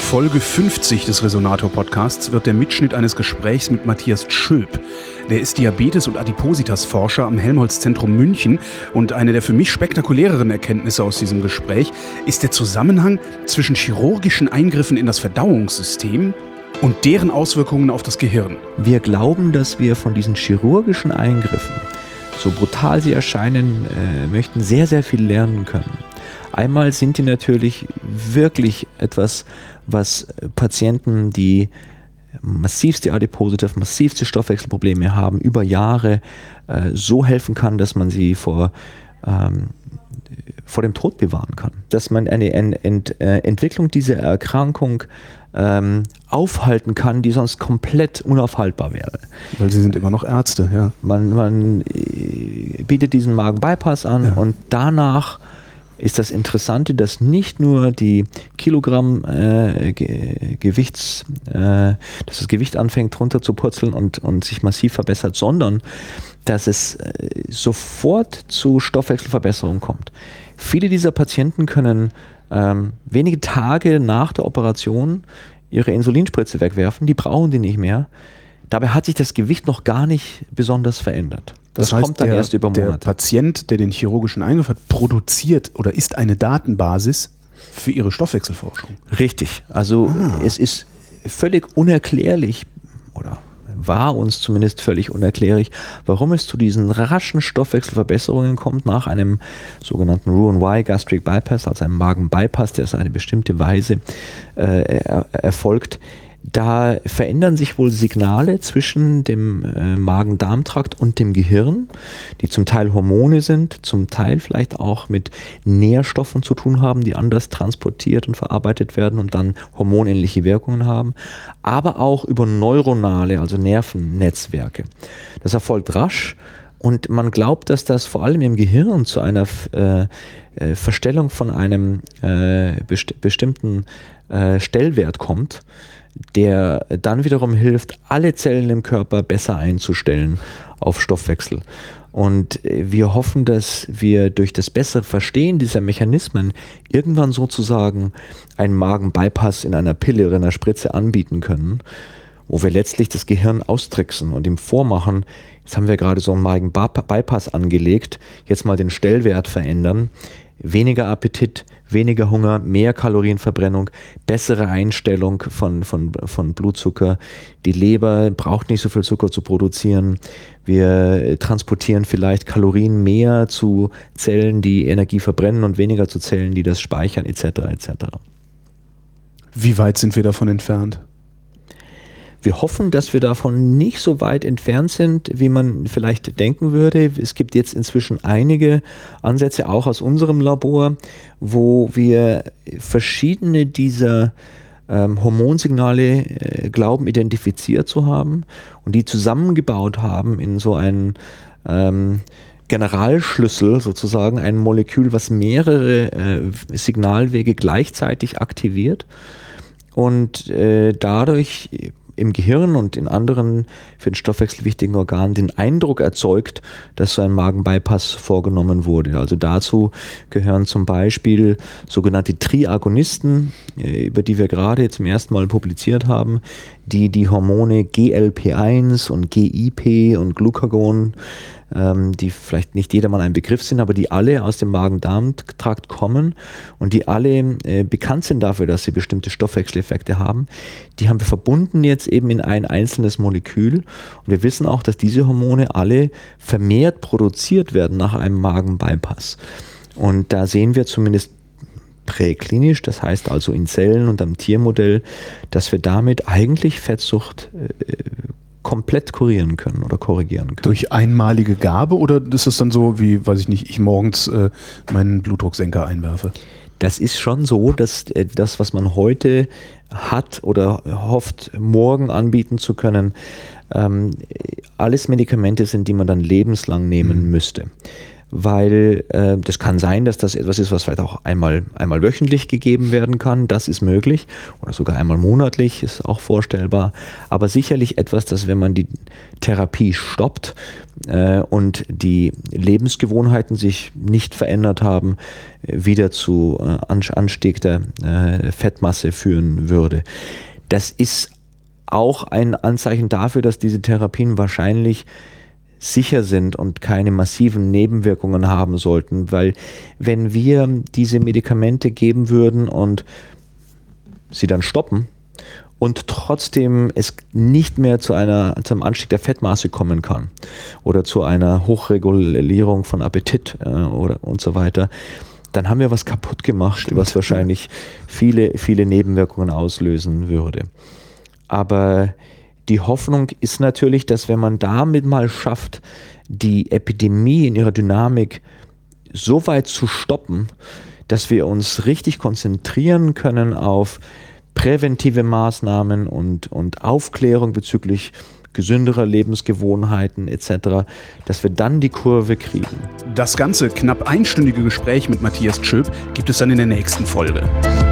Folge 50 des Resonator-Podcasts wird der Mitschnitt eines Gesprächs mit Matthias Schülp. Der ist Diabetes- und Adipositas-Forscher am Helmholtz-Zentrum München und eine der für mich spektakuläreren Erkenntnisse aus diesem Gespräch ist der Zusammenhang zwischen chirurgischen Eingriffen in das Verdauungssystem und deren Auswirkungen auf das Gehirn. Wir glauben, dass wir von diesen chirurgischen Eingriffen, so brutal sie erscheinen möchten, sehr, sehr viel lernen können. Einmal sind die natürlich wirklich etwas, was Patienten, die massivste Adipositas, massivste Stoffwechselprobleme haben, über Jahre so helfen kann, dass man sie vor dem Tod bewahren kann. Dass man eine Entwicklung dieser Erkrankung aufhalten kann, die sonst komplett unaufhaltbar wäre. Weil Sie sind immer noch Ärzte, ja. Man bietet diesen Magen-Bypass an, ja. Und danach ist das Interessante, dass nicht nur die Kilogramm dass das Gewicht anfängt runter zu purzeln und sich massiv verbessert, sondern dass es sofort zu Stoffwechselverbesserung kommt. Viele dieser Patienten können wenige Tage nach der Operation ihre Insulinspritze wegwerfen, die brauchen die nicht mehr. Dabei hat sich das Gewicht noch gar nicht besonders verändert. Das heißt, kommt dann erst über Monate. Der Patient, der den chirurgischen Eingriff hat, produziert oder ist eine Datenbasis für Ihre Stoffwechselforschung. Richtig. Also es ist völlig unerklärlich oder war uns zumindest völlig unerklärlich, warum es zu diesen raschen Stoffwechselverbesserungen kommt nach einem sogenannten Roux-en-Y Gastric Bypass, also einem Magen-Bypass, der auf eine bestimmte Weise erfolgt. Da verändern sich wohl Signale zwischen dem Magen-Darm-Trakt und dem Gehirn, die zum Teil Hormone sind, zum Teil vielleicht auch mit Nährstoffen zu tun haben, die anders transportiert und verarbeitet werden und dann hormonähnliche Wirkungen haben, aber auch über neuronale, also Nervennetzwerke. Das erfolgt rasch und man glaubt, dass das vor allem im Gehirn zu einer Verstellung von einem bestimmten Stellwert kommt, der dann wiederum hilft, alle Zellen im Körper besser einzustellen auf Stoffwechsel. Und wir hoffen, dass wir durch das bessere Verstehen dieser Mechanismen irgendwann sozusagen einen Magen-Bypass in einer Pille oder einer Spritze anbieten können, wo wir letztlich das Gehirn austricksen und ihm vormachen, jetzt haben wir gerade so einen Magen-Bypass angelegt, jetzt mal den Stellwert verändern, weniger Appetit, weniger Hunger, mehr Kalorienverbrennung, bessere Einstellung von Blutzucker. Die Leber braucht nicht so viel Zucker zu produzieren. Wir transportieren vielleicht Kalorien mehr zu Zellen, die Energie verbrennen und weniger zu Zellen, die das speichern, etc. etc. Wie weit sind wir davon entfernt? Wir hoffen, dass wir davon nicht so weit entfernt sind, wie man vielleicht denken würde. Es gibt jetzt inzwischen einige Ansätze, auch aus unserem Labor, wo wir verschiedene dieser Hormonsignale glauben, identifiziert zu haben und die zusammengebaut haben in so einen Generalschlüssel sozusagen, ein Molekül, was mehrere Signalwege gleichzeitig aktiviert und dadurch im Gehirn und in anderen für den Stoffwechsel wichtigen Organen den Eindruck erzeugt, dass so ein Magen-Bypass vorgenommen wurde. Also dazu gehören zum Beispiel sogenannte Triagonisten, über die wir gerade zum ersten Mal publiziert haben, die Hormone GLP-1 und GIP und Glucagon, die vielleicht nicht jedermann ein Begriff sind, aber die alle aus dem Magen-Darm-Trakt kommen und die alle bekannt sind dafür, dass sie bestimmte Stoffwechseleffekte haben. Die haben wir verbunden jetzt eben in ein einzelnes Molekül und wir wissen auch, dass diese Hormone alle vermehrt produziert werden nach einem Magen-Bypass. Und da sehen wir zumindest präklinisch, das heißt also in Zellen und am Tiermodell, dass wir damit eigentlich Fettsucht komplett kurieren können oder korrigieren können. Durch einmalige Gabe oder ist das dann so, wie, weiß ich nicht, ich morgens meinen Blutdrucksenker einwerfe? Das ist schon so, dass das, was man heute hat oder hofft, morgen anbieten zu können, alles Medikamente sind, die man dann lebenslang nehmen müsste. weil das kann sein, dass das etwas ist, was vielleicht auch einmal wöchentlich gegeben werden kann. Das ist möglich. Oder sogar einmal monatlich ist auch vorstellbar. Aber sicherlich etwas, dass wenn man die Therapie stoppt und die Lebensgewohnheiten sich nicht verändert haben, wieder zu Anstieg der Fettmasse führen würde. Das ist auch ein Anzeichen dafür, dass diese Therapien wahrscheinlich sicher sind und keine massiven Nebenwirkungen haben sollten, weil wenn wir diese Medikamente geben würden und sie dann stoppen und trotzdem es nicht mehr zum Anstieg der Fettmaße kommen kann oder zu einer Hochregulierung von Appetit und so weiter, dann haben wir was kaputt gemacht, was wahrscheinlich viele, viele Nebenwirkungen auslösen würde. Aber die Hoffnung ist natürlich, dass wenn man damit mal schafft, die Epidemie in ihrer Dynamik so weit zu stoppen, dass wir uns richtig konzentrieren können auf präventive Maßnahmen und Aufklärung bezüglich gesünderer Lebensgewohnheiten etc., dass wir dann die Kurve kriegen. Das ganze knapp einstündige Gespräch mit Matthias Tschöp gibt es dann in der nächsten Folge.